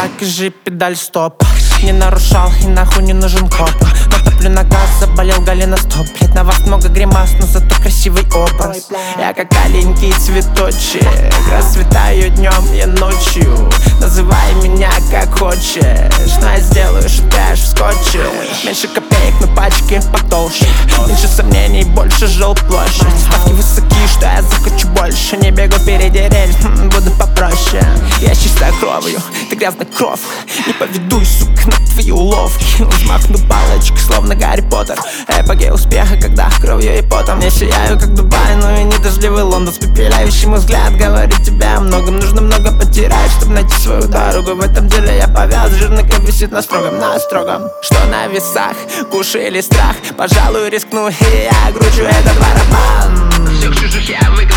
покажи педаль стоп. Не нарушал и нахуй не нужен коп. Натоплю на газ, заболел Галина стоп. Блять, на вас много гримас, но зато красивый образ. Я как аленький цветочек, расцветаю днем и ночью. Называй меня как хочешь, но я сделаю, шутаешь в скотче. Меньше копеек, но пачки потолще. Меньше сомнений, больше жилплощадь. Ставки высоки, что я захочу больше. Не бегу впереди рель, буду попроще. Я чистой кровью, ты грязный кров. Не поведуй, сука, на твои уловки. Взмахну палочкой, словно Гарри Поттер. Эпогей успеха, когда кровью и потом я сияю, как Дубай, но и не дождливый Лондон. С пепеляющим взгляд говорит тебе о многом. Нужно много потерять, чтобы найти свою дорогу. В этом деле я повяз, жирный кэп висит на строгом. Что на весах, кушай или страх? Пожалуй, рискну, и я кручу этот барабан. Всех чужих я выиграю.